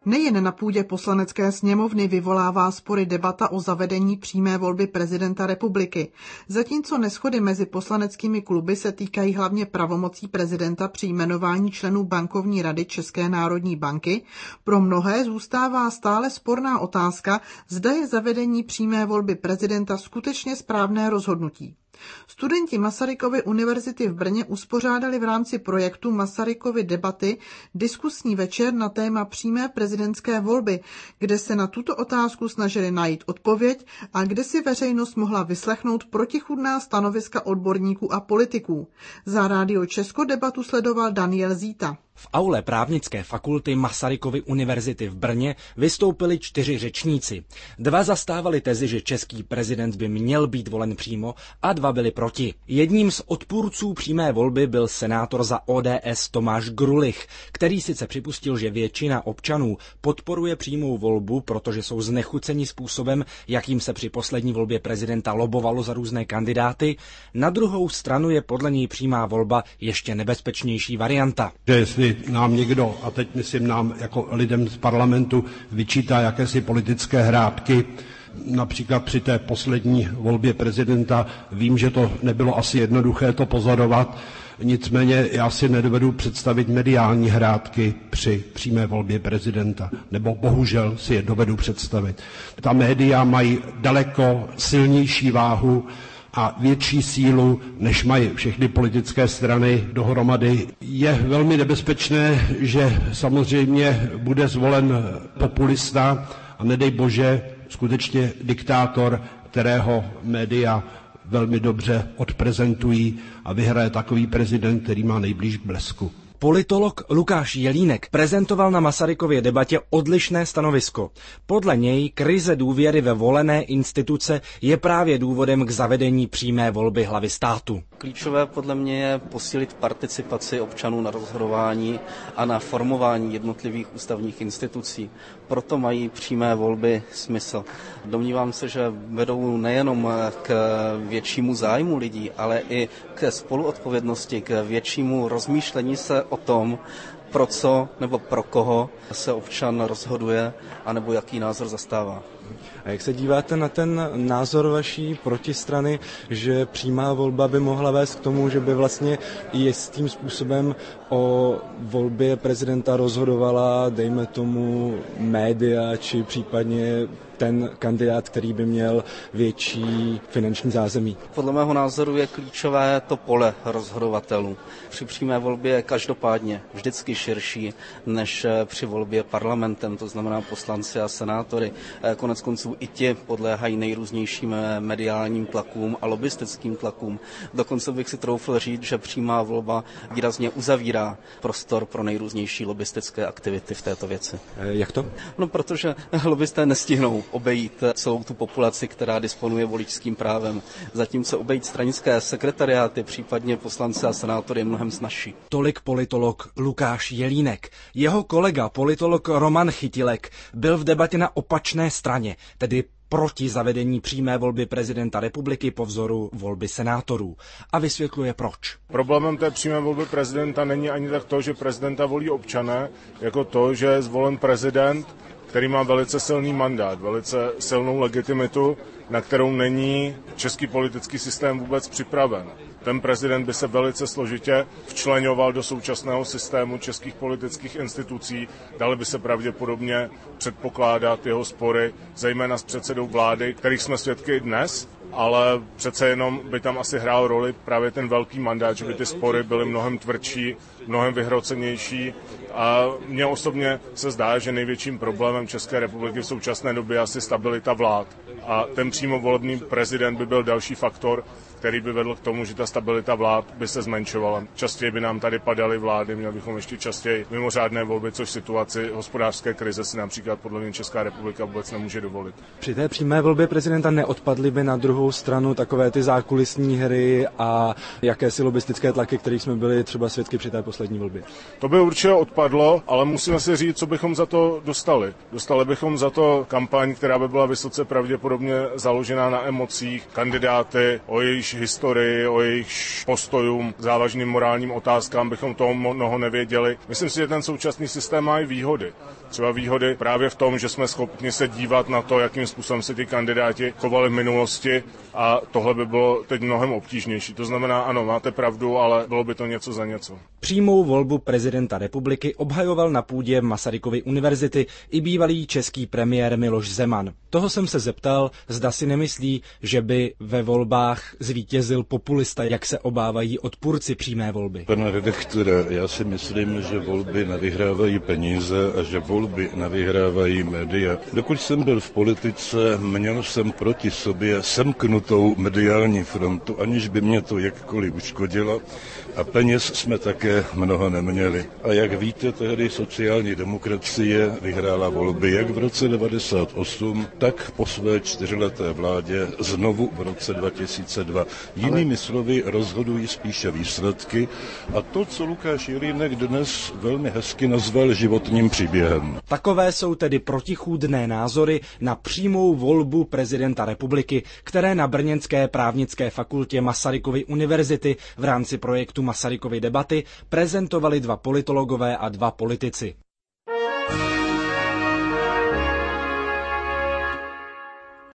Nejen na půdě Poslanecké sněmovny vyvolává spory debata o zavedení přímé volby prezidenta republiky. Zatímco neshody mezi poslaneckými kluby se týkají hlavně pravomocí prezidenta při jmenování členů bankovní rady České národní banky, pro mnohé zůstává stále sporná otázka, zda je zavedení přímé volby prezidenta skutečně správné rozhodnutí. Studenti Masarykovy univerzity v Brně uspořádali v rámci projektu Masarykovy debaty diskusní večer na téma přímé prezidentské volby, kde se na tuto otázku snažili najít odpověď a kde si veřejnost mohla vyslechnout protichůdná stanoviska odborníků a politiků. Za Rádio Česko debatu sledoval Daniel Zíta. V aule právnické fakulty Masarykovy univerzity v Brně vystoupili 4 řečníci. 2 zastávali tezi, že český prezident by měl být volen přímo, a 2 byli proti. Jedním z odpůrců přímé volby byl senátor za ODS Tomáš Grulich, který sice připustil, že většina občanů podporuje přímou volbu, protože jsou znechuceni způsobem, jakým se při poslední volbě prezidenta lobovalo za různé kandidáty. Na druhou stranu je podle něj přímá volba ještě nebezpečnější varianta. Jestli nám někdo, a teď myslím nám jako lidem z parlamentu, vyčítá jakési politické hrátky, například při té poslední volbě prezidenta, vím, že to nebylo asi jednoduché to pozorovat, nicméně já si nedovedu představit mediální hrátky při přímé volbě prezidenta, nebo bohužel si je dovedu představit. Ta média mají daleko silnější váhu a větší sílu, než mají všechny politické strany dohromady. Je velmi nebezpečné, že samozřejmě bude zvolen populista a nedej bože skutečně diktátor, kterého média velmi dobře odprezentují, a vyhraje takový prezident, který má nejblíž k blesku. Politolog Lukáš Jelínek prezentoval na Masarykově debatě odlišné stanovisko. Podle něj krize důvěry ve volené instituce je právě důvodem k zavedení přímé volby hlavy státu. Klíčové podle mě je posílit participaci občanů na rozhodování a na formování jednotlivých ústavních institucí. Proto mají přímé volby smysl. Domnívám se, že vedou nejenom k většímu zájmu lidí, ale i k spoluodpovědnosti, k většímu rozmýšlení se o tom, pro co nebo pro koho se občan rozhoduje, anebo jaký názor zastává. A jak se díváte na ten názor vaší protistrany, že přímá volba by mohla vést k tomu, že by vlastně jistým způsobem o volbě prezidenta rozhodovala, dejme tomu, média, či případně ten kandidát, který by měl větší finanční zázemí? Podle mého názoru je klíčové to pole rozhodovatelů. Při přímé volbě je každopádně vždycky širší než při volbě parlamentem, to znamená poslanci a senátory. Konec konců i ti podléhají nejrůznějším mediálním tlakům a lobistickým tlakům. Dokonce bych si troufl říct, že přímá volba výrazně uzavírá prostor pro nejrůznější lobistické aktivity v této věci. Jak to? No, protože lobbysté nestihnou obejít celou tu populaci, která disponuje voličským právem. Zatímco obejít stranické sekretariáty, případně poslanci a senátory, je mnohem snazší. Tolik politolog Lukáš Jelínek. Jeho kolega, politolog Roman Chytilek, byl v debatě na opačné straně, tedy proti zavedení přímé volby prezidenta republiky po vzoru volby senátorů. A vysvětluje proč. Problémem té přímé volby prezidenta není ani tak to, že prezidenta volí občané, jako to, že je zvolen prezident, který má velice silný mandát, velice silnou legitimitu, na kterou není český politický systém vůbec připraven. Ten prezident by se velice složitě včleňoval do současného systému českých politických institucí, dali by se pravděpodobně předpokládat jeho spory, zejména s předsedou vlády, kterých jsme svědky i dnes, ale přece jenom by tam asi hrál roli právě ten velký mandát, že by ty spory byly mnohem tvrdší, mnohem vyhrocenější. A mně osobně se zdá, že největším problémem České republiky v současné době je asi stabilita vlád. A ten přímo volební prezident by byl další faktor, který by vedl k tomu, že ta stabilita vlád by se zmenšovala. Častěji by nám tady padaly vlády, měli bychom ještě častěji mimořádné volby, což v situaci hospodářské krize si například podle mě Česká republika vůbec nemůže dovolit. Při té přímé volbě prezidenta neodpadly by na druhou stranu takové ty zákulisní hry a jakési lobistické tlaky, kterých jsme byli třeba svědky při té poslední volbě? To by určitě odpadlo, ale musíme si říct, co bychom za to dostali. Dostali bychom za to kampaň, která by byla vysoce pravděpodobně založená na emocích, kandidáty, o jejich historii, o jejich postojům, závažným morálním otázkám bychom toho mnoho nevěděli. Myslím si, že ten současný systém má i výhody. třeba výhody právě v tom, že jsme schopni se dívat na to, jakým způsobem se ty kandidáti chovali v minulosti a tohle by bylo teď mnohem obtížnější. To znamená, ano, máte pravdu, ale bylo by to něco za něco. Přímou volbu prezidenta republiky obhajoval na půdě Masarykovy univerzity i bývalý český premiér Miloš Zeman. Toho jsem se zeptal, zda si nemyslí, že by ve volbách zvítězil populista, jak se obávají odpůrci přímé volby. Pane redaktore, já si myslím, že volby nevyhrávají peníze a že volby nevyhrávají média. Dokud jsem byl v politice, měl jsem proti sobě semknutou mediální frontu, aniž by mě to jakkoliv uškodilo, a peněz jsme také mnoho neměli. A jak víte, tehdy sociální demokracie vyhrála volby jak v roce 1998, tak po své 4leté vládě znovu v roce 2002. Jinými slovy rozhodují spíše výsledky a to, co Lukáš Jelínek dnes velmi hezky nazval životním příběhem. Takové jsou tedy protichůdné názory na přímou volbu prezidenta republiky, které na brněnské právnické fakultě Masarykovy univerzity v rámci projektu Masarykovy debaty prezentovali dva politologové a dva politici.